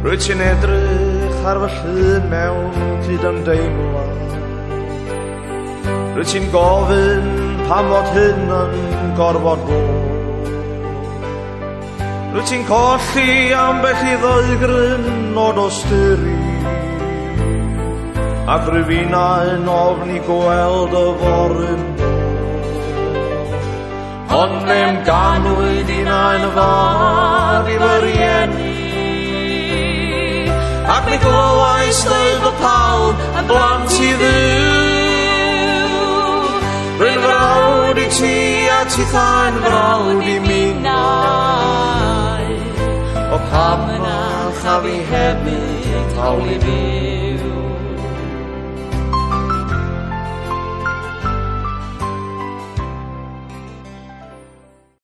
Rwyt ti'n edrych ar fy llun mewn cyd ymdeimlad. Rwyt ti'n gofyn pam fod hyn yn gorfod bod. Rwyt ti'n colli ambell i ddoegryn o dosturi, ac rwyfinau'n ofni gweld y foryn. Ond mewn ganwyd unau'n fad i fy rieni, ac mi glywais dweud fy pawb yn blant i ddiw. Rwy'n frawd i ti a ti tha'n frawd i minnau, o pam yna cha fi hefyd hawl i fi.